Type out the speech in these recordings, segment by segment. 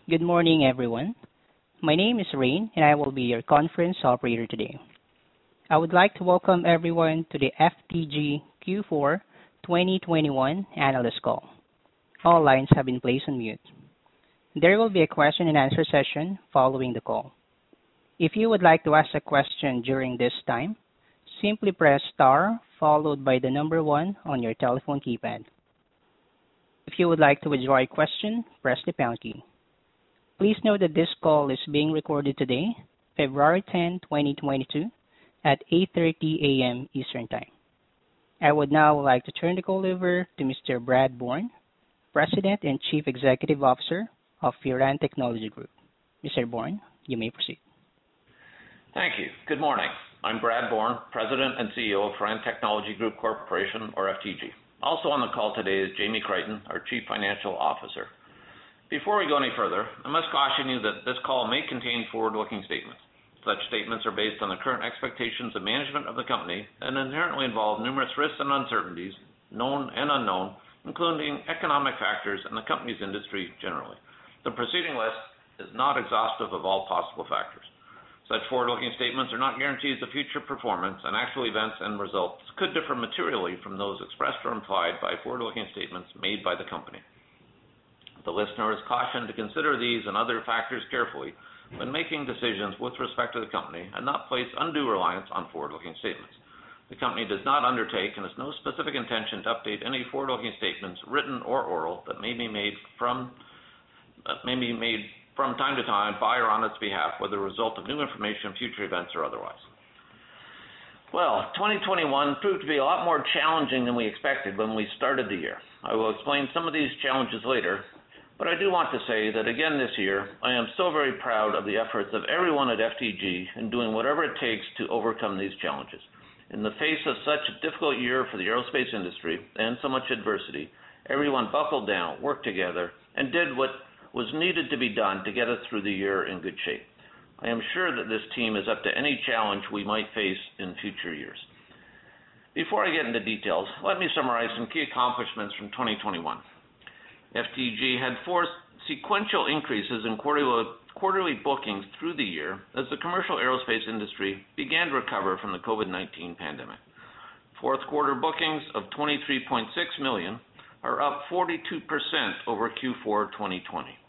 Good morning, everyone. My name is Rain, and I will be your conference operator today. I would like to welcome everyone to the FTG Q4 2021 analyst call. All lines have been placed on mute. There will be a question and answer session following the call. If you would like to ask a question during this time, simply press star followed by the number one on your telephone keypad. If you would like to withdraw a question, press the pound key. Please note that this call is being recorded today, February 10, 2022, at 8:30 a.m. Eastern Time. I would now like to turn the call over to Mr. Brad Bourne, President and Chief Executive Officer of Firan Technology Group. Mr. Bourne, you may proceed. Thank you. Good morning. I'm Brad Bourne, President and CEO of Firan Technology Group Corporation, or FTG. Also on the call today is Jamie Crichton, our Chief Financial Officer. Before we go any further, I must caution you that this call may contain forward-looking statements. Such statements are based on the current expectations of management of the company and inherently involve numerous risks and uncertainties, known and unknown, including economic factors and the company's industry generally. The preceding list is not exhaustive of all possible factors. Such forward-looking statements are not guarantees of future performance, and actual events and results could differ materially from those expressed or implied by forward-looking statements made by the company. The listener is cautioned to consider these and other factors carefully when making decisions with respect to the company and not place undue reliance on forward-looking statements. The company does not undertake and has no specific intention to update any forward-looking statements, written or oral, that may be made from time to time by or on its behalf, whether a result of new information, future events, or otherwise. Well, 2021 proved to be a lot more challenging than we expected when we started the year. I will explain some of these challenges later, but I do want to say that again this year, I am so very proud of the efforts of everyone at FTG in doing whatever it takes to overcome these challenges. In the face of such a difficult year for the aerospace industry and so much adversity, everyone buckled down, worked together, and did what was needed to be done to get us through the year in good shape. I am sure that this team is up to any challenge we might face in future years. Before I get into details, let me summarize some key accomplishments from 2021. FTG had 4 sequential increases in quarterly bookings through the year as the commercial aerospace industry began to recover from the COVID-19 pandemic. Fourth quarter bookings of $23.6 million are up 42% over Q4 2020.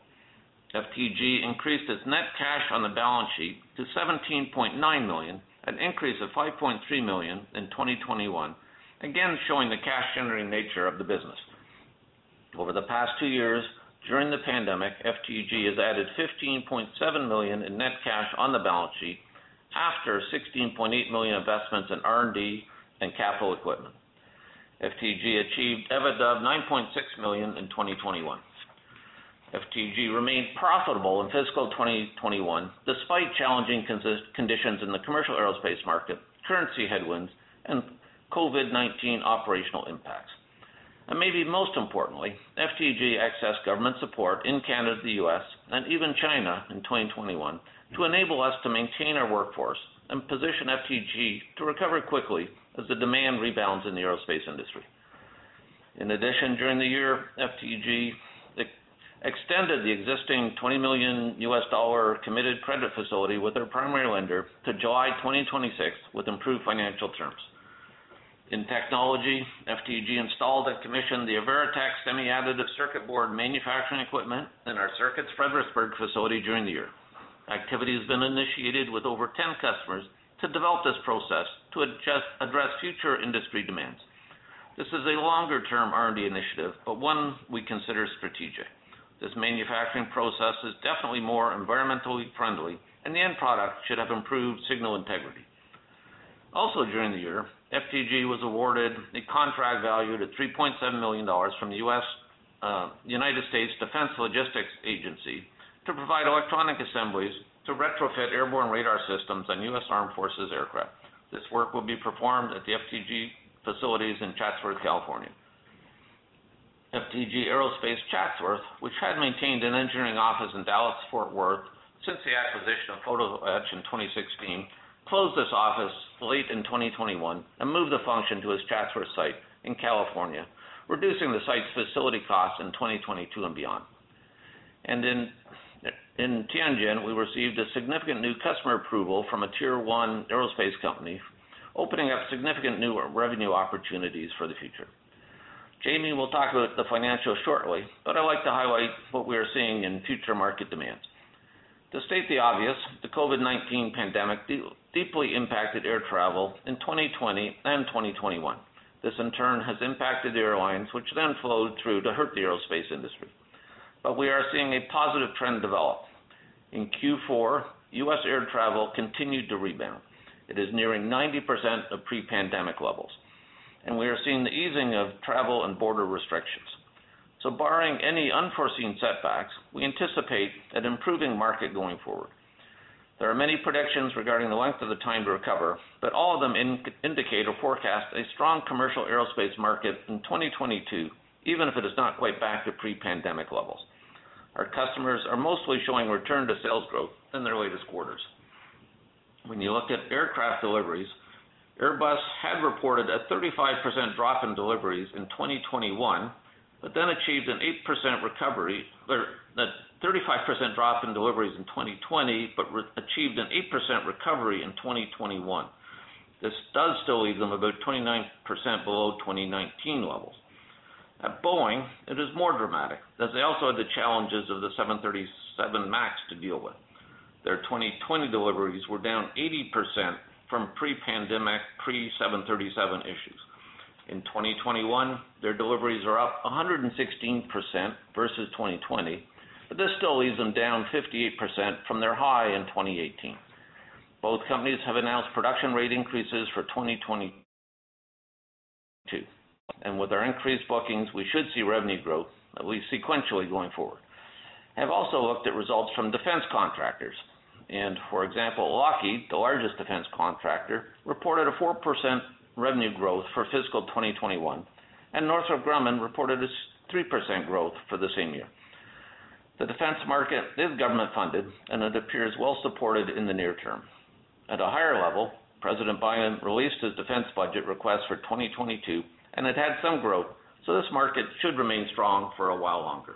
FTG increased its net cash on the balance sheet to $17.9 million, an increase of $5.3 million in 2021, again showing the cash-generating nature of the business. Over the past 2 years, during the pandemic, FTG has added $15.7 million in net cash on the balance sheet after $16.8 million investments in R&D and capital equipment. FTG achieved EBITDA of $9.6 million in 2021. FTG remained profitable in fiscal 2021 despite challenging conditions in the commercial aerospace market, currency headwinds, and COVID-19 operational impacts. And maybe most importantly, FTG accessed government support in Canada, the U.S., and even China in 2021 to enable us to maintain our workforce and position FTG to recover quickly as the demand rebounds in the aerospace industry. In addition, during the year, FTG extended the existing $20 million committed credit facility with our primary lender to July 2026 with improved financial terms. In technology, FTG installed and commissioned the Averitech semi-additive circuit board manufacturing equipment in our Circuits Fredericksburg facility during the year. Activity has been initiated with over 10 customers to develop this process to address future industry demands. This is a longer-term R&D initiative, but one we consider strategic. This manufacturing process is definitely more environmentally friendly, and the end product should have improved signal integrity. Also during the year, FTG was awarded a contract valued at $3.7 million from the United States Defense Logistics Agency to provide electronic assemblies to retrofit airborne radar systems on U.S. Armed Forces aircraft. This work will be performed at the FTG facilities in Chatsworth, California. FTG Aerospace Chatsworth, which had maintained an engineering office in Dallas-Fort Worth since the acquisition of PhotoEtch in 2016, closed this office late in 2021 and moved the function to its Chatsworth site in California, reducing the site's facility costs in 2022 and beyond. And in In Tianjin, we received a significant new customer approval from a Tier 1 aerospace company, opening up significant new revenue opportunities for the future. Jamie will talk about the financials shortly, but I'd like to highlight what we are seeing in future market demands. To state the obvious, the COVID-19 pandemic deeply impacted air travel in 2020 and 2021. This in turn has impacted the airlines, which then flowed through to hurt the aerospace industry. But we are seeing a positive trend develop. In Q4, U.S. air travel continued to rebound. It is nearing 90% of pre-pandemic levels. And we are seeing the easing of travel and border restrictions. So barring any unforeseen setbacks, we anticipate an improving market going forward. There are many predictions regarding the length of the time to recover, but all of them indicate or forecast a strong commercial aerospace market in 2022, even if it is not quite back to pre-pandemic levels. Our customers are mostly showing return to sales growth in their latest quarters. When you look at aircraft deliveries, Airbus had reported a 35% drop in deliveries in 2021, but then achieved an 8% recovery, or a 35% drop in deliveries in 2020, but achieved an 8% recovery in 2021. This does still leave them about 29% below 2019 levels. At Boeing, it is more dramatic, as they also had the challenges of the 737 MAX to deal with. Their 2020 deliveries were down 80% from pre-pandemic pre-737 issues. In 2021, their deliveries are up 116% versus 2020, but this still leaves them down 58% from their high in 2018. Both companies have announced production rate increases for 2022. And with our increased bookings, we should see revenue growth, at least sequentially going forward. I have also looked at results from defense contractors. And for example, Lockheed, the largest defense contractor, reported a 4% revenue growth for fiscal 2021, and Northrop Grumman reported a 3% growth for the same year. The defense market is government funded, and it appears well supported in the near term. At a higher level, President Biden released his defense budget request for 2022, and it had some growth, so this market should remain strong for a while longer.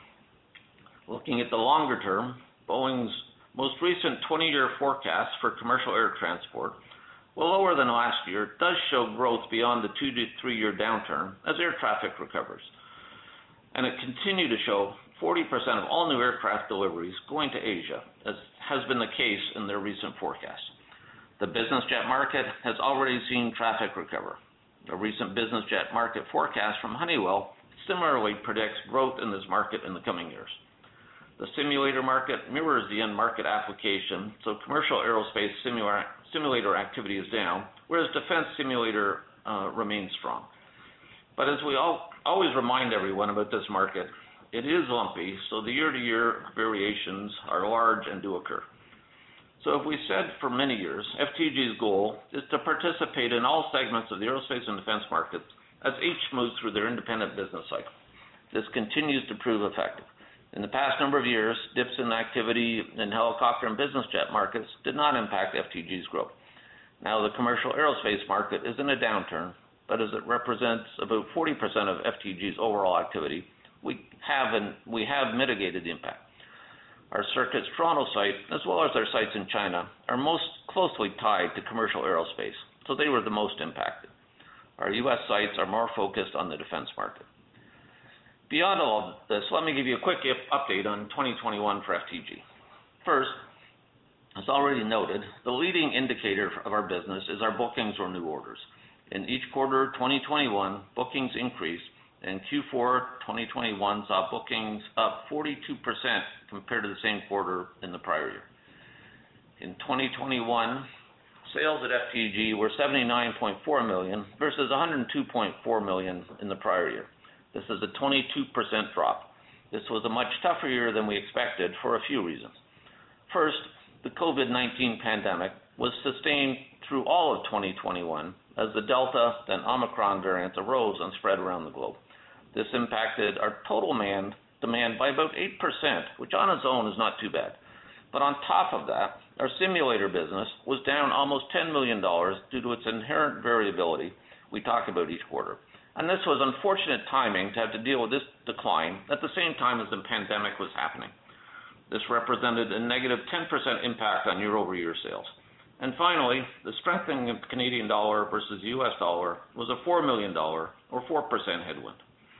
Looking at the longer term, Boeing's most recent 20-year forecast for commercial air transport, while lower than last year, does show growth beyond the 2 to 3 year downturn as air traffic recovers. And it continued to show 40% of all new aircraft deliveries going to Asia, as has been the case in their recent forecast. The business jet market has already seen traffic recover. A recent business jet market forecast from Honeywell similarly predicts growth in this market in the coming years. The simulator market mirrors the end market application, so commercial aerospace simulator activity is down, whereas defense simulator remains strong. But as we always remind everyone about this market, it is lumpy, so the year-to-year variations are large and do occur. So as we said for many years, FTG's goal is to participate in all segments of the aerospace and defense markets as each moves through their independent business cycle. This continues to prove effective. In the past number of years, dips in activity in helicopter and business jet markets did not impact FTG's growth. Now the commercial aerospace market is in a downturn, but as it represents about 40% of FTG's overall activity, we have mitigated the impact. Our Circuits Toronto site, as well as our sites in China, are most closely tied to commercial aerospace, so they were the most impacted. Our U.S. sites are more focused on the defense market. Beyond all of this, let me give you a quick update on 2021 for FTG. First, as already noted, the leading indicator of our business is our bookings or new orders. In each quarter of 2021, bookings increased, and Q4 2021 saw bookings up 42% compared to the same quarter in the prior year. In 2021, sales at FTG were $79.4 million versus $102.4 million in the prior year. This is a 22% drop. This was a much tougher year than we expected for a few reasons. First, the COVID-19 pandemic was sustained through all of 2021 as the Delta and Omicron variants arose and spread around the globe. This impacted our total demand by about 8%, which on its own is not too bad. But on top of that, our simulator business was down almost $10 million due to its inherent variability we talk about each quarter. And this was unfortunate timing to have to deal with this decline at the same time as the pandemic was happening. This represented a negative 10% impact on year-over-year sales. And finally, the strengthening of the Canadian dollar versus the US dollar was a $4 million or 4% headwind.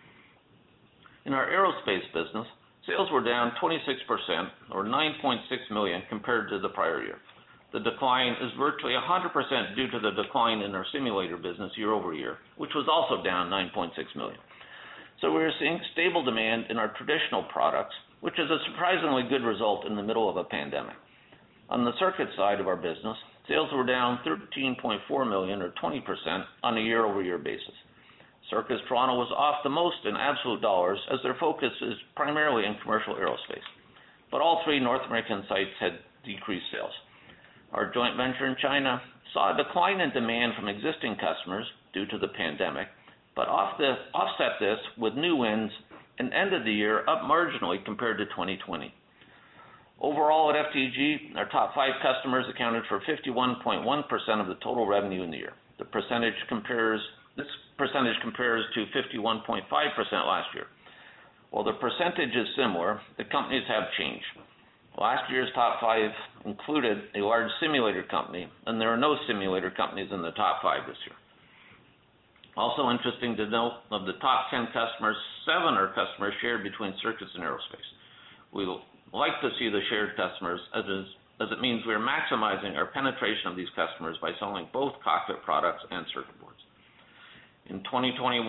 In our aerospace business, sales were down 26% or $9.6 million compared to the prior year. The decline is virtually 100% due to the decline in our simulator business year over year, which was also down $9.6 million. So we are seeing stable demand in our traditional products, which is a surprisingly good result in the middle of a pandemic. On the circuit side of our business, sales were down $13.4 million or 20% on a year-over-year basis. Circuits Toronto was off the most in absolute dollars as their focus is primarily in commercial aerospace. But all three North American sites had decreased sales. Our joint venture in China saw a decline in demand from existing customers due to the pandemic, but offset this with new wins and ended the year up marginally compared to 2020. Overall at FTG, our top 5 customers accounted for 51.1% of the total revenue in the year. This percentage compares to 51.5% last year. While the percentage is similar, the companies have changed. Last year's top 5 included a large simulator company, and there are no simulator companies in the top 5 this year. Also interesting to note, of the top 10 customers, 7 are customers shared between circuits and aerospace. We like to see the shared customers as it means we are maximizing our penetration of these customers by selling both cockpit products and circuit boards. In 2021,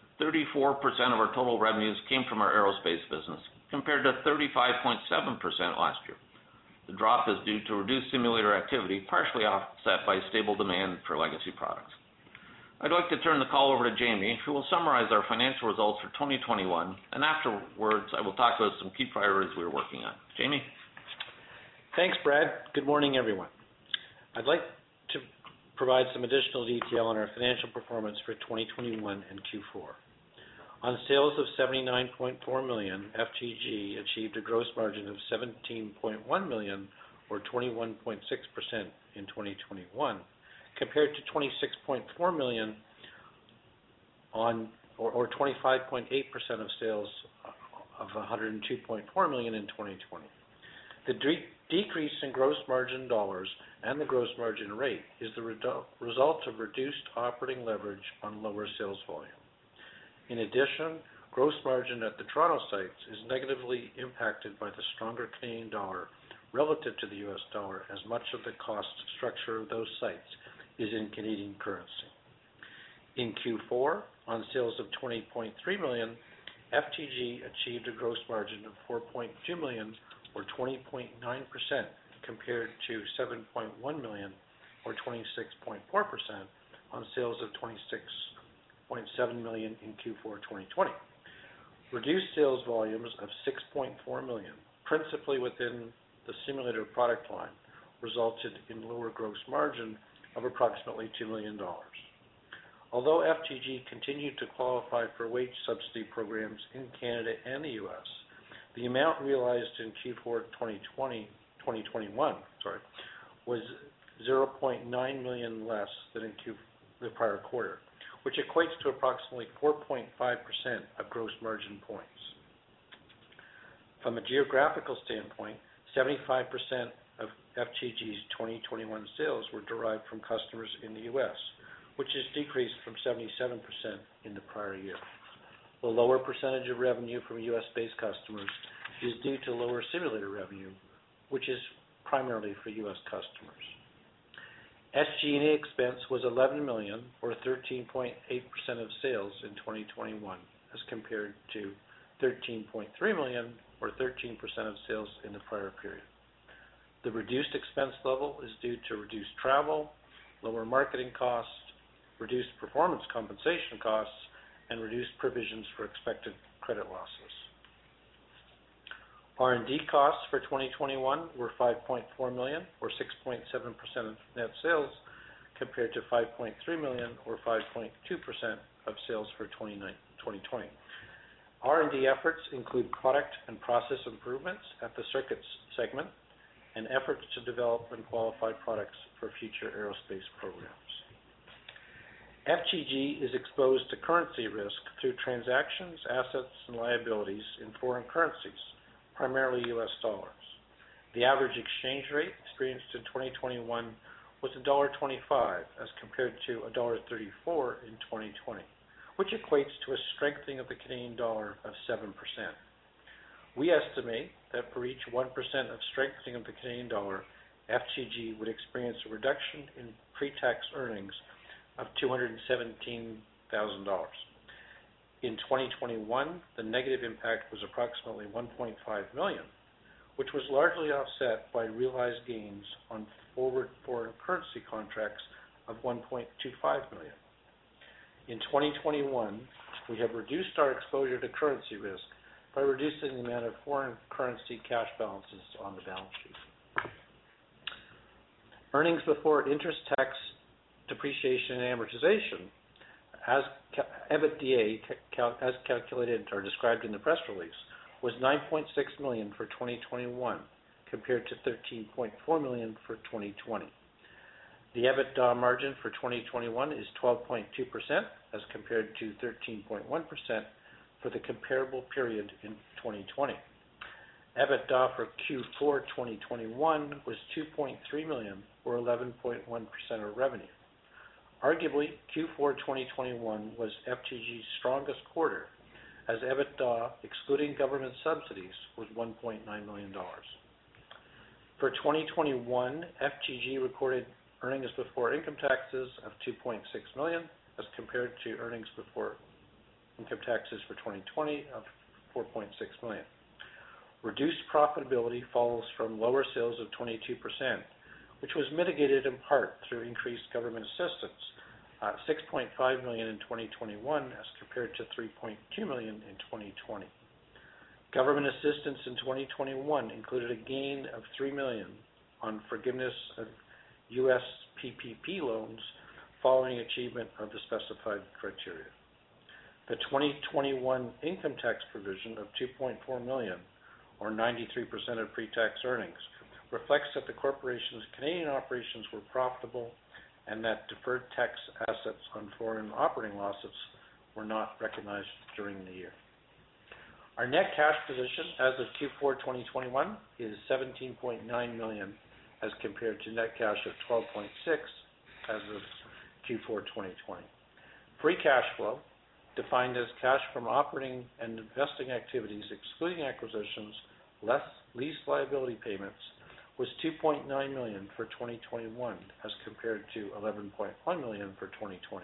34% of our total revenues came from our aerospace business, compared to 35.7% last year. The drop is due to reduced simulator activity, partially offset by stable demand for legacy products. I'd like to turn the call over to Jamie, who will summarize our financial results for 2021, and afterwards I will talk about some key priorities we are working on. Jamie? Thanks, Brad. Good morning, everyone. I'd like to provide some additional detail on our financial performance for 2021 and Q4. On sales of $79.4 million, FTG achieved a gross margin of $17.1 million, or 21.6% in 2021, compared to $26.4 million or 25.8% of sales of $102.4 million in 2020. The decrease in gross margin dollars and the gross margin rate is the result of reduced operating leverage on lower sales volume. In addition, gross margin at the Toronto sites is negatively impacted by the stronger Canadian dollar relative to the US dollar, as much of the cost structure of those sites is in Canadian currency. In Q4, on sales of $20.3 million, FTG achieved a gross margin of $4.2 million, or 20.9%, compared to $7.1 million, or 26.4%, on sales of $26.7 million in Q4 2020. Reduced sales volumes of $6.4 million, principally within the simulator product line, resulted in lower gross margin of approximately $2 million. Although FTG continued to qualify for wage subsidy programs in Canada and the U.S., the amount realized in Q4 2021 was $0.9 million less than in the prior quarter, which equates to approximately 4.5% of gross margin points. From a geographical standpoint, 75% of FTG's 2021 sales were derived from customers in the U.S., which has decreased from 77% in the prior year. The lower percentage of revenue from U.S.-based customers is due to lower simulator revenue, which is primarily for U.S. customers. SG&A expense was $11 million, or 13.8% of sales in 2021, as compared to $13.3 million, or 13% of sales in the prior period. The reduced expense level is due to reduced travel, lower marketing costs, reduced performance compensation costs, and reduced provisions for expected credit losses. R&D costs for 2021 were $5.4 million, or 6.7% of net sales, compared to $5.3 million, or 5.2% of sales for 2020. R&D efforts include product and process improvements at the circuits segment and efforts to develop and qualify products for future aerospace programs. FTG is exposed to currency risk through transactions, assets, and liabilities in foreign currencies, primarily U.S. dollars. The average exchange rate experienced in 2021 was $1.25 as compared to $1.34 in 2020, which equates to a strengthening of the Canadian dollar of 7%. We estimate that for each 1% of strengthening of the Canadian dollar, FTG would experience a reduction in pre-tax earnings of $217,000. In 2021, the negative impact was approximately $1.5 million, which was largely offset by realized gains on forward foreign currency contracts of $1.25 million. In 2021, we have reduced our exposure to currency risk by reducing the amount of foreign currency cash balances on the balance sheet. Earnings before interest, tax, depreciation, and amortization, as EBITDA, as calculated or described in the press release, was $9.6 million for 2021 compared to $13.4 million for 2020. The EBITDA margin for 2021 is 12.2% as compared to 13.1% for the comparable period in 2020. EBITDA for Q4 2021 was $2.3 million, or 11.1% of revenue. Arguably, Q4 2021 was FTG's strongest quarter, as EBITDA, excluding government subsidies, was $1.9 million. For 2021, FTG recorded earnings before income taxes of $2.6 million, as compared to earnings before income taxes for 2020 of $4.6 million. Reduced profitability follows from lower sales of 22%, which was mitigated in part through increased government assistance, $6.5 million in 2021 as compared to $3.2 million in 2020. Government assistance in 2021 included a gain of $3 million on forgiveness of U.S. PPP loans following achievement of the specified criteria. The 2021 income tax provision of $2.4 million, or 93% of pre-tax earnings, reflects that the corporation's Canadian operations were profitable and that deferred tax assets on foreign operating losses were not recognized during the year. Our net cash position as of Q4 2021 is $17.9 million as compared to net cash of $12.6 million as of Q4 2020. Free cash flow, defined as cash from operating and investing activities excluding acquisitions, less lease liability payments, was $2.9 million for 2021 as compared to $11.1 million for 2020.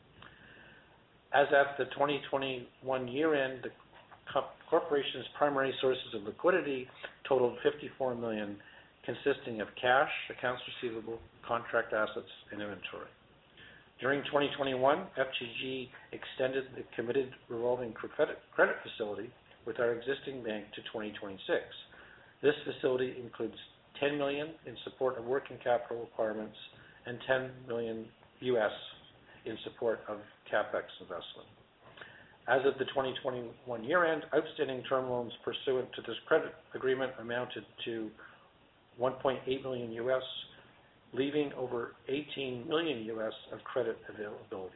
As at the 2021 year end, the corporation's primary sources of liquidity totaled $54 million, consisting of cash, accounts receivable, contract assets, and inventory. During 2021, FTG extended the committed revolving credit facility with our existing bank to 2026. This facility includes $10 million in support of working capital requirements and $10 million US in support of CapEx investment. As of the 2021 year end, outstanding term loans pursuant to this credit agreement amounted to $1.8 million US, leaving over $18 million US of credit availability.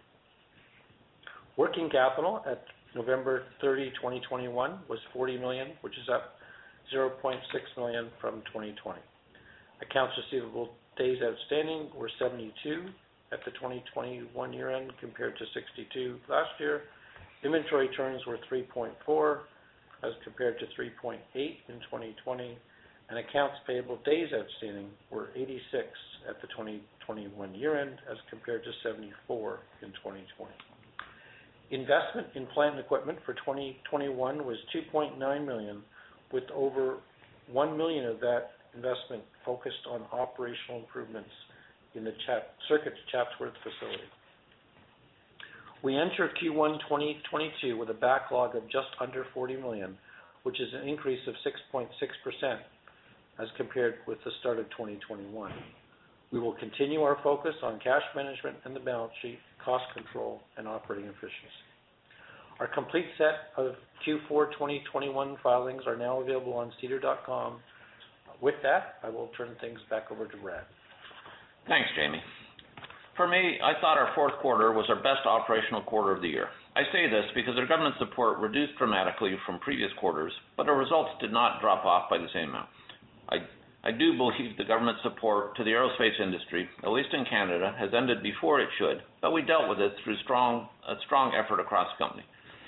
Working capital at November 30, 2021 was $40 million, which is up $0.6 million from 2020. Accounts receivable days outstanding were 72 at the 2021 year end compared to 62 last year. Inventory turns were 3.4 as compared to 3.8 in 2020, and accounts payable days outstanding were 86 at the 2021 year end as compared to 74 in 2020. Investment in plant and equipment for 2021 was $2.9 million, with over $1 million of that investment focused on operational improvements in the Circuits Chatsworth facility. We enter Q1 2022 with a backlog of just under $40 million, which is an increase of 6.6% as compared with the start of 2021. We will continue our focus on cash management and the balance sheet, cost control, and operating efficiency. Our complete set of Q4 2021 filings are now available on SEDAR.com. With that, I will turn things back over to Brad. Thanks, Jamie. For me, I thought our fourth quarter was our best operational quarter of the year. I say this because our government support reduced dramatically from previous quarters, but our results did not drop off by the same amount. I do believe the government support to the aerospace industry, at least in Canada, has ended before it should, but we dealt with it through a strong effort across the company.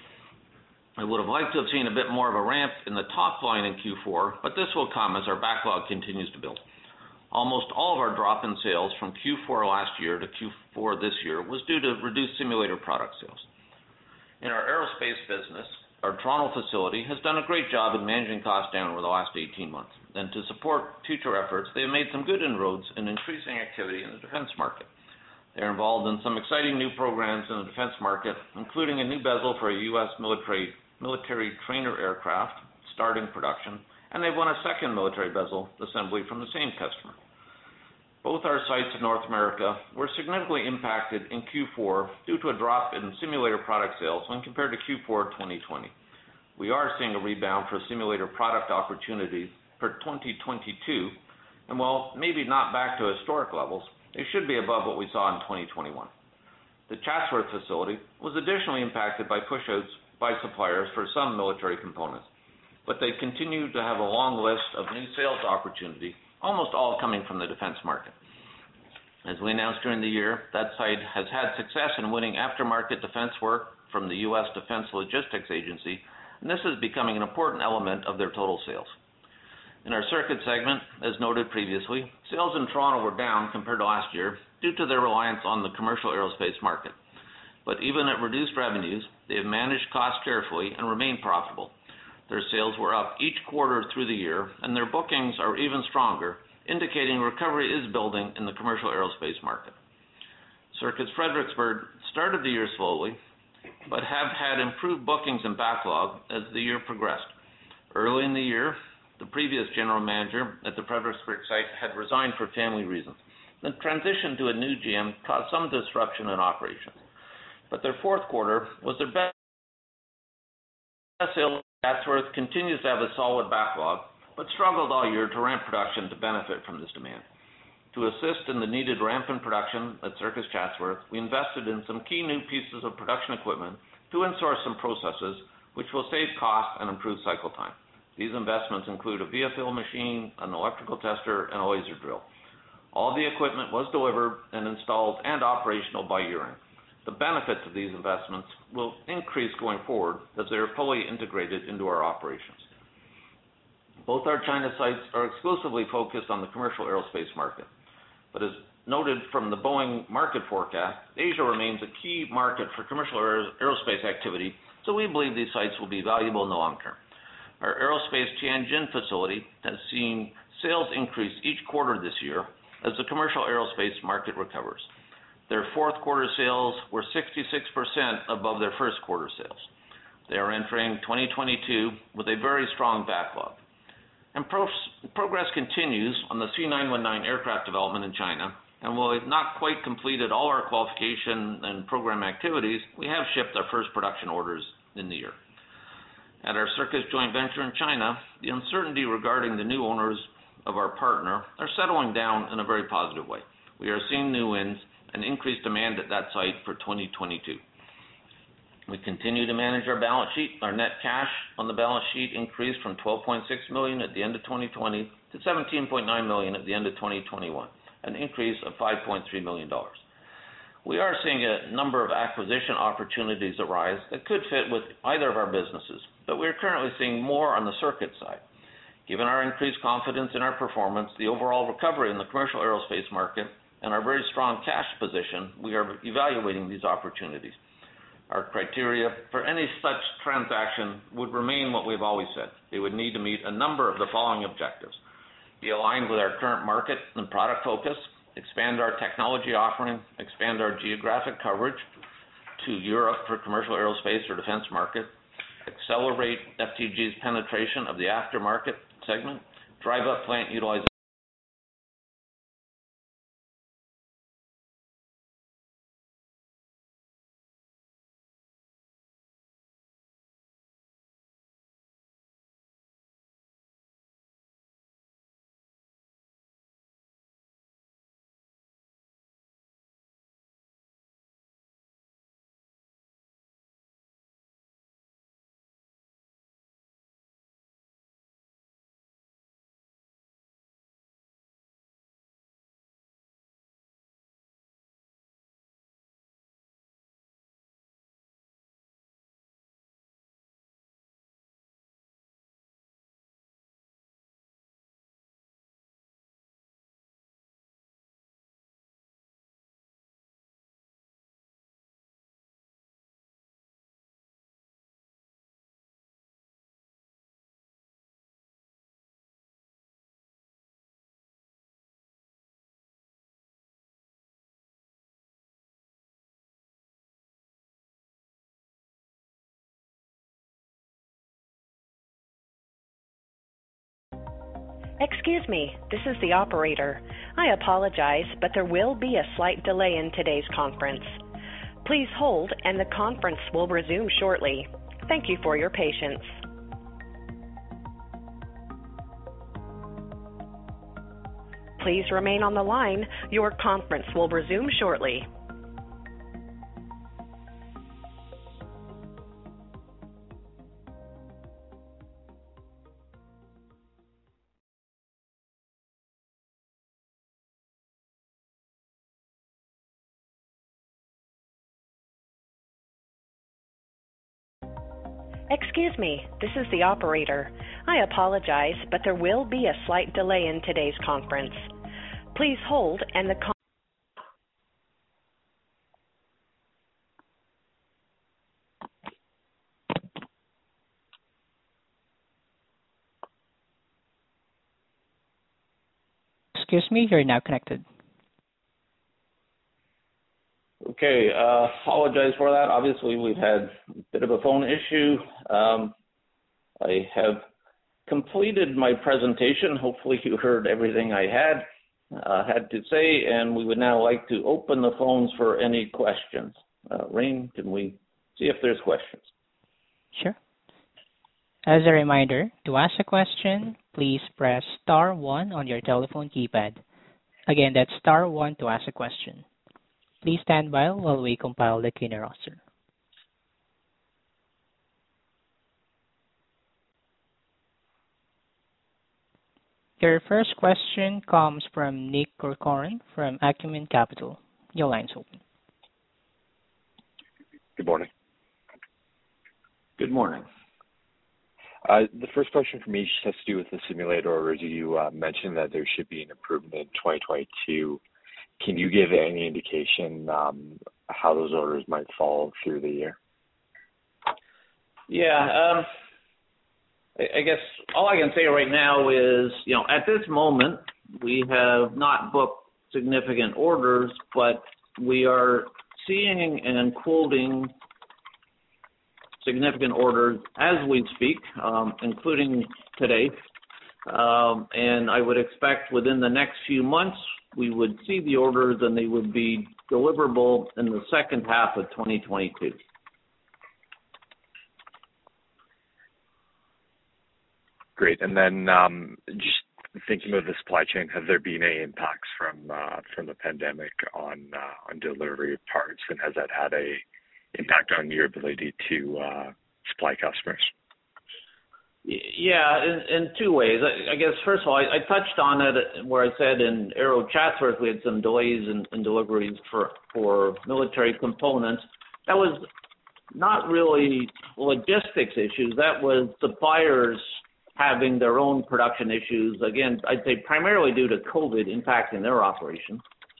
I would have liked to have seen a bit more of a ramp in the top line in Q4, but this will come as our backlog continues to build. Almost all of our drop in sales from Q4 last year to Q4 this year was due to reduced simulator product sales. In our aerospace business, our Toronto facility has done a great job in managing costs down over the last 18 months. And to support future efforts, they have made some good inroads in increasing activity in the defense market. They are involved in some exciting new programs in the defense market, including a new bezel for a U.S. military trainer aircraft starting production, and they've won a second military bezel assembly from the same customer. Both our sites in North America were significantly impacted in Q4 due to a drop in simulator product sales when compared to Q4 2020. We are seeing a rebound for simulator product opportunities for 2022, and while maybe not back to historic levels, they should be above what we saw in 2021. The Chatsworth facility was additionally impacted by pushouts by suppliers for some military components, but they continue to have a long list of new sales opportunities, almost all coming from the defense market. As we announced during the year, that site has had success in winning aftermarket defense work from the U.S. Defense Logistics Agency, and this is becoming an important element of their total sales. In our circuit segment, as noted previously, sales in Toronto were down compared to last year due to their reliance on the commercial aerospace market. But even at reduced revenues, they have managed costs carefully and remain profitable. Their sales were up each quarter through the year, and their bookings are even stronger, indicating recovery is building in the commercial aerospace market. Circuits Fredericksburg started the year slowly, but have had improved bookings and backlog as the year progressed. Early in the year, the previous general manager at the Fredericksburg site had resigned for family reasons. The transition to a new GM caused some disruption in operations. But their fourth quarter was their best sales. Chatsworth continues to have a solid backlog, but struggled all year to ramp production to benefit from this demand. To assist in the needed ramp in production at Circuits Chatsworth, we invested in some key new pieces of production equipment to insource some processes, which will save costs and improve cycle time. These investments include a via-fill machine, an electrical tester, and a laser drill. All the equipment was delivered and installed and operational by year-end. The benefits of these investments will increase going forward as they are fully integrated into our operations. Both our China sites are exclusively focused on the commercial aerospace market. But as noted from the Boeing market forecast, Asia remains a key market for commercial aerospace activity, so we believe these sites will be valuable in the long term. Our aerospace Tianjin facility has seen sales increase each quarter this year as the commercial aerospace market recovers. Their fourth quarter sales were 66% above their first quarter sales. They are entering 2022 with a very strong backlog. And progress continues on the C919 aircraft development in China, and while we've not quite completed all our qualification and program activities, we have shipped our first production orders in the year. At our Circuits joint venture in China, the uncertainty regarding the new owners of our partner are settling down in a very positive way. We are seeing new wins and increased demand at that site for 2022. We continue to manage our balance sheet. Our net cash on the balance sheet increased from $12.6 million at the end of 2020 to $17.9 million at the end of 2021, an increase of $5.3 million. We are seeing a number of acquisition opportunities arise that could fit with either of our businesses, but we are currently seeing more on the circuit side. Given our increased confidence in our performance, the overall recovery in the commercial aerospace market, and our very strong cash position, we are evaluating these opportunities. Our criteria for any such transaction would remain what we've always said. They would need to meet a number of the following objectives: be aligned with our current market and product focus, expand our technology offering, expand our geographic coverage to Europe for commercial aerospace or defense market, accelerate FTG's penetration of the aftermarket segment, drive up plant utilization, Excuse me, this is the operator. I apologize, but there will be a slight delay in today's conference. Please hold, and the conference will resume shortly. Thank you for your patience. Please remain on the line. Your conference will resume shortly. Excuse me, this is the operator. I apologize, but there will be a slight delay in today's conference. Please hold, and the Excuse me, you're now connected. Okay, apologize for that. Obviously, we've had a bit of a phone issue. I have completed my presentation. Hopefully you heard everything I had to say, and we would now like to open the phones for any questions. Rain, can we see if there's questions? Sure. As a reminder, to ask a question, please press star 1 on your telephone keypad. Again, that's star 1 to ask a question. Please stand by while we compile the Q&A roster. Your first question comes from Nick Corcoran from Acumen Capital. Your line's open. Good morning. Good morning. The first question for me just has to do with the simulator orders. You mentioned that there should be an improvement in 2022. Can you give any indication how those orders might fall through the year? Yeah, I guess all I can say right now is, at this moment, we have not booked significant orders, but we are seeing and quoting significant orders as we speak, including today. And I would expect within the next few months, we would see the orders and they would be deliverable in the second half of 2022. Great. And then just thinking about the supply chain, have there been any impacts from the pandemic on delivery of parts, and has that had a impact on your ability to supply customers? Yeah, in two ways. I guess, first of all, I touched on it where I said in Aero Chatsworth we had some delays in deliveries for military components. That was not really logistics issues. That was suppliers having their own production issues. Again, I'd say primarily due to COVID impacting their operation.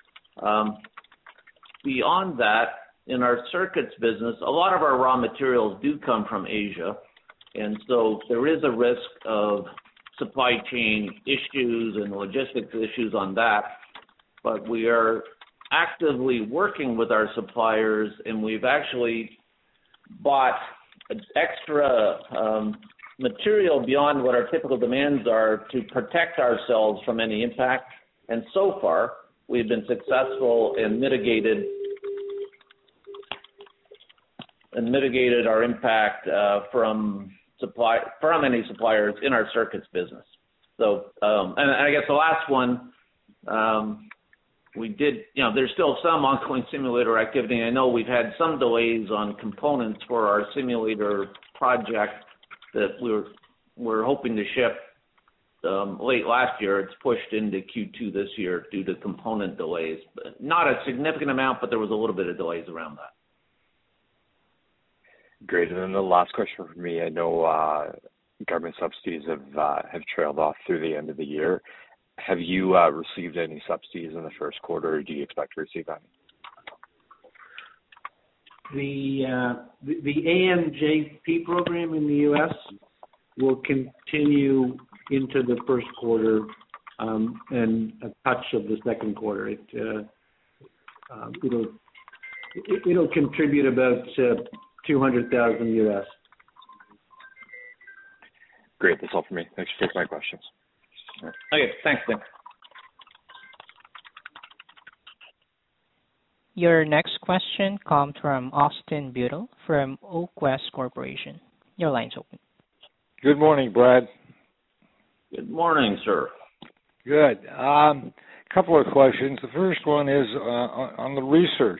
Beyond that, in our circuits business, a lot of our raw materials do come from Asia. And so there is a risk of supply chain issues and logistics issues on that. But we are actively working with our suppliers, and we've actually bought extra material beyond what our typical demands are to protect ourselves from any impact. And so far, we've been successful and mitigated our impact from any suppliers in our circuits business. So, and I guess the last one, we did, there's still some ongoing simulator activity. I know we've had some delays on components for our simulator project that we're hoping to ship late last year. It's pushed into Q2 this year due to component delays. But not a significant amount, but there was a little bit of delays around that. Great. And then the last question for me, I know government subsidies have trailed off through the end of the year. Have you received any subsidies in the first quarter, or do you expect to receive any? The AMJP program in the U.S. will continue into the first quarter and a touch of the second quarter. It'll contribute about $200,000 U.S. Great. That's all for me. Thanks for taking my questions. Okay, thanks, Nick. Your next question comes from Austin Butel from Oak West Corporation. Your line's open. Good morning, Brad. Good morning, sir. Good. Couple of questions. The first one is on the research.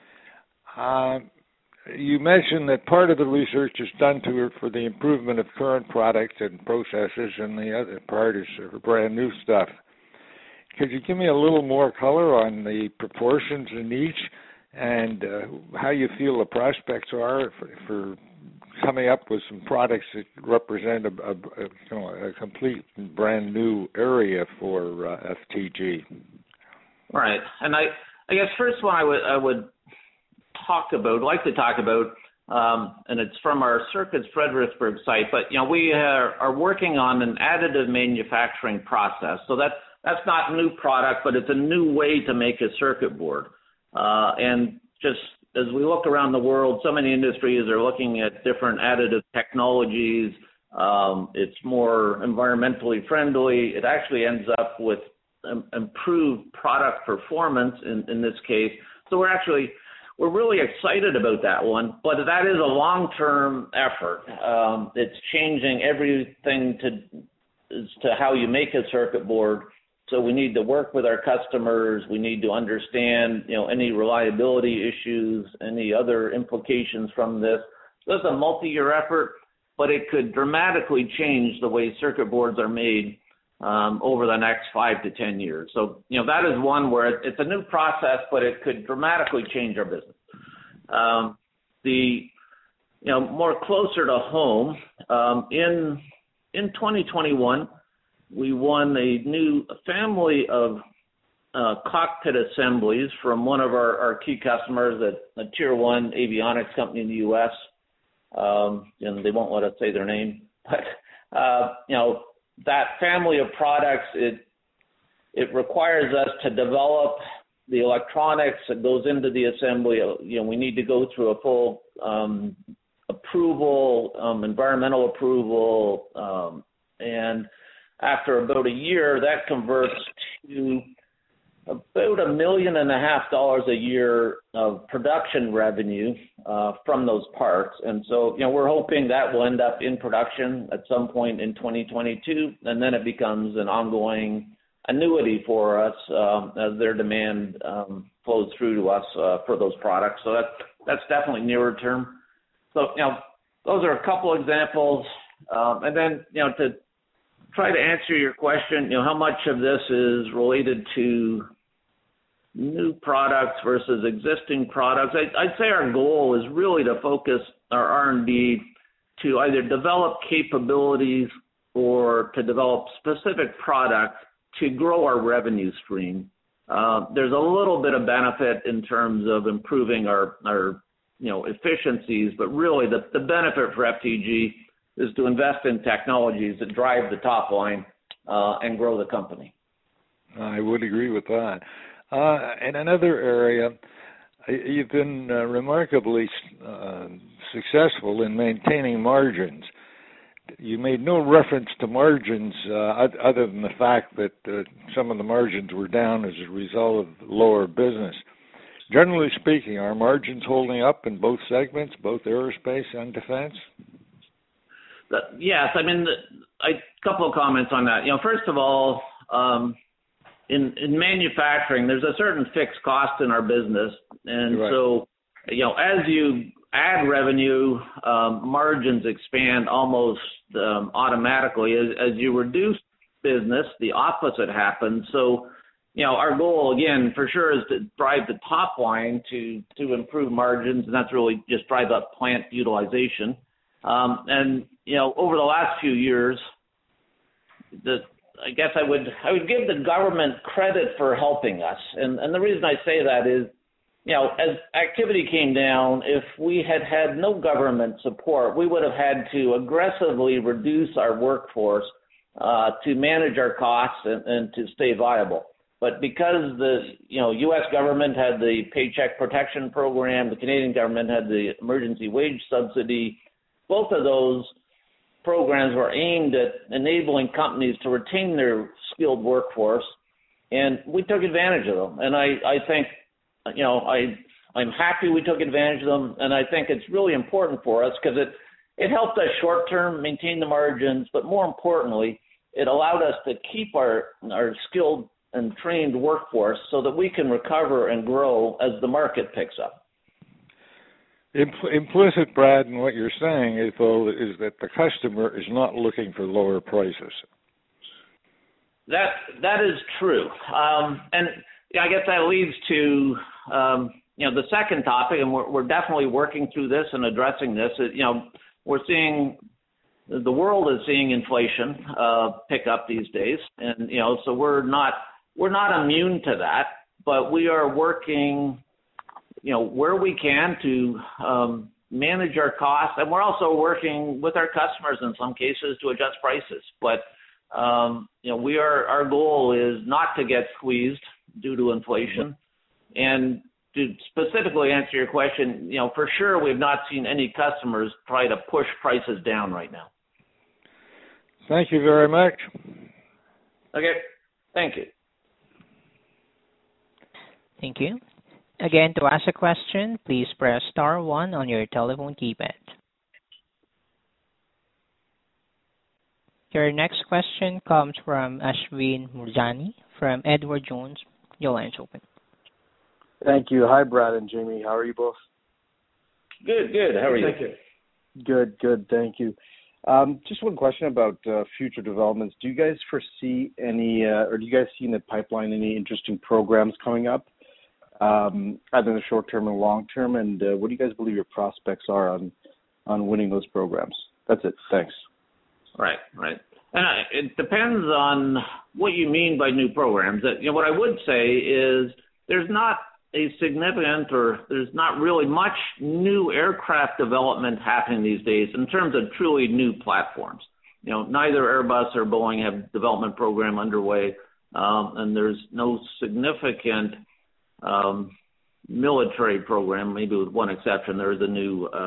You mentioned that part of the research is done for the improvement of current products and processes, and the other part is for brand new stuff. Could you give me a little more color on the proportions in each and how you feel the prospects are for coming up with some products that represent a complete brand new area for FTG? Right, and I guess first one I would like to talk about, and it's from our Circuits Fredericksburg site, but we are working on an additive manufacturing process. So that's not a new product, but it's a new way to make a circuit board. And just as we look around the world, so many industries are looking at different additive technologies. It's more environmentally friendly. It actually ends up with improved product performance in this case. So we're really excited about that one, but that is a long-term effort. It's changing everything to how you make a circuit board. So we need to work with our customers. We need to understand, any reliability issues, any other implications from this. So it's a multi-year effort, but it could dramatically change the way circuit boards are made over the next 5 to 10 years. So, that is one where it's a new process, but it could dramatically change our business. More closer to home, in 2021, we won a new family of cockpit assemblies from one of our key customers, a tier 1 avionics company in the U.S., and they won't let us say their name, but, that family of products, it requires us to develop the electronics that goes into the assembly. We need to go through a full approval, environmental approval, and after about a year, that converts to about $1.5 million a year of production revenue from those parts. And so, we're hoping that will end up in production at some point in 2022, and then it becomes an ongoing annuity for us as their demand flows through to us for those products. So that's definitely nearer term. So, those are a couple examples. And then, to try to answer your question, how much of this is related to new products versus existing products, I'd say our goal is really to focus our R&D to either develop capabilities or to develop specific products to grow our revenue stream. There's a little bit of benefit in terms of improving our efficiencies, but really the benefit for FTG is to invest in technologies that drive the top line and grow the company. I would agree with that. In another area, you've been remarkably successful in maintaining margins. You made no reference to margins other than the fact that some of the margins were down as a result of lower business. Generally speaking, are margins holding up in both segments, both aerospace and defense? Yes, a couple of comments on that. First of all, in manufacturing, there's a certain fixed cost in our business, and right. So, as you add revenue, margins expand almost automatically. As you reduce business, the opposite happens. So, our goal again, for sure, is to drive the top line to improve margins, and that's really just drive up plant utilization. And over the last few years, I guess I would give the government credit for helping us, and the reason I say that is, as activity came down, if we had no government support, we would have had to aggressively reduce our workforce to manage our costs and to stay viable. But because the U.S. government had the Paycheck Protection Program, the Canadian government had the emergency wage subsidy, both of those programs were aimed at enabling companies to retain their skilled workforce, and we took advantage of them. And I think, I'm happy we took advantage of them, and I think it's really important for us because it helped us short-term maintain the margins, but more importantly, it allowed us to keep our skilled and trained workforce so that we can recover and grow as the market picks up. Implicit, Brad, in what you're saying is that the customer is not looking for lower prices. That is true, and I guess that leads to the second topic, and we're definitely working through this and addressing this. We're seeing the world is seeing inflation pick up these days, and so we're not immune to that, but we are working where we can to manage our costs, and we're also working with our customers in some cases to adjust prices. But our goal is not to get squeezed due to inflation. And to specifically answer your question, for sure we've not seen any customers try to push prices down right now. Thank you very much. Okay, thank you. Thank you. Again, to ask a question, please press star 1 on your telephone keypad. Your next question comes from Ashwin Murjani from Edward Jones. Your line's open. Thank you. Hi, Brad and Jamie. How are you both? Good. How are you? Thank you. Good. Thank you. Just one question about future developments. Do you guys foresee any, or do you guys see in the pipeline any interesting programs coming up, either in the short term and long term? And what do you guys believe your prospects are on winning those programs? That's it. Thanks. Right. And it depends on what you mean by new programs. What I would say is there's not a significant, or there's not really much new aircraft development happening these days in terms of truly new platforms. Neither Airbus or Boeing have development program underway, and there's no significant military program, maybe with one exception. There is a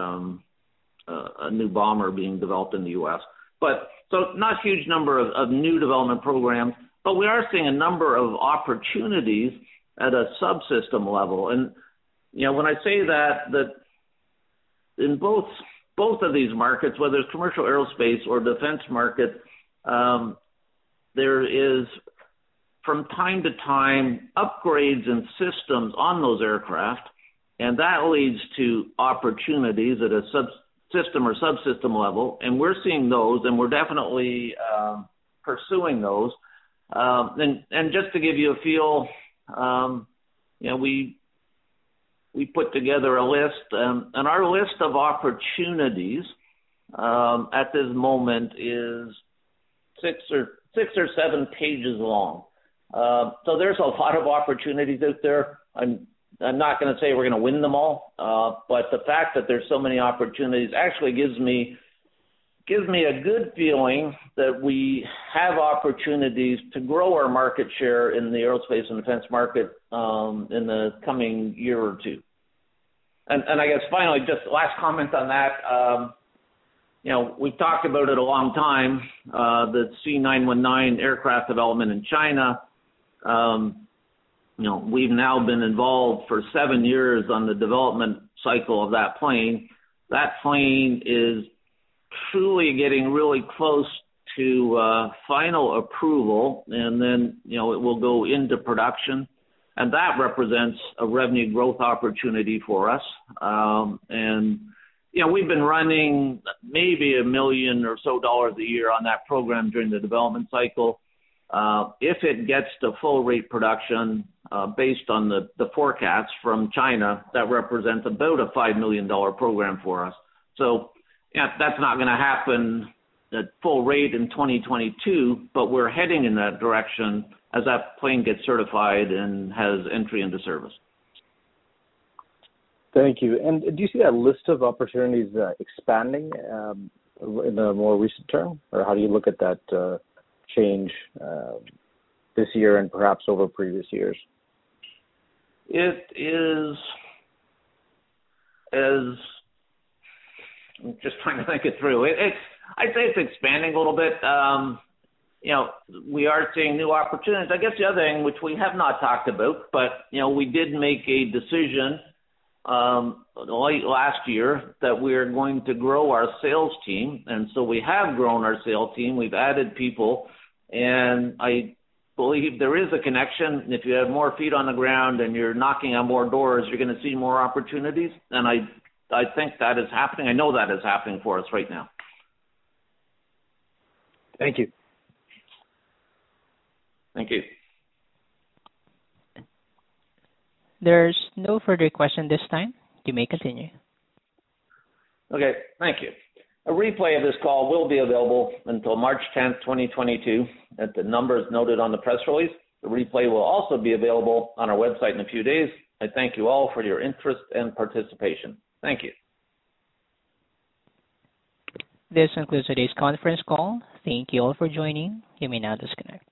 new bomber being developed in the U.S. So not a huge number of new development programs, but we are seeing a number of opportunities at a subsystem level. And, when I say that in both of these markets, whether it's commercial aerospace or defense market, there is from time to time upgrades and systems on those aircraft, and that leads to opportunities at a system or subsystem level, and we're seeing those, and we're definitely pursuing those. And just to give you a feel, we put together a list, and our list of opportunities at this moment is 6 or 7 pages long. So there's a lot of opportunities out there. I'm not going to say we're going to win them all, but the fact that there's so many opportunities actually gives me a good feeling that we have opportunities to grow our market share in the aerospace and defense market in the coming year or two. And I guess finally, just last comment on that, we've talked about it a long time, the C919 aircraft development in China. We've now been involved for 7 years on the development cycle of that plane. That plane is truly getting really close to final approval, and then, it will go into production. And that represents a revenue growth opportunity for us. We've been running maybe $1 million or so a year on that program during the development cycle. If it gets to full rate production, based on the forecasts from China, that represents about a $5 million program for us. So that's not going to happen at full rate in 2022, but we're heading in that direction as that plane gets certified and has entry into service. Thank you. And do you see that list of opportunities expanding in the more recent term, or how do you look at that change this year and perhaps over previous years? It is, I'm just trying to think it through. I'd say it's expanding a little bit. We are seeing new opportunities. I guess the other thing, which we have not talked about, but, we did make a decision late last year that we're going to grow our sales team. And so we have grown our sales team. We've added people. And I believe there is a connection. If you have more feet on the ground and you're knocking on more doors, you're going to see more opportunities. And I think that is happening. I know that is happening for us right now. Thank you. Thank you. There's no further question this time. You may continue. Okay, thank you. A replay of this call will be available until March 10th, 2022 at the numbers noted on the press release. The replay will also be available on our website in a few days. I thank you all for your interest and participation. Thank you. This concludes today's conference call. Thank you all for joining. You may now disconnect.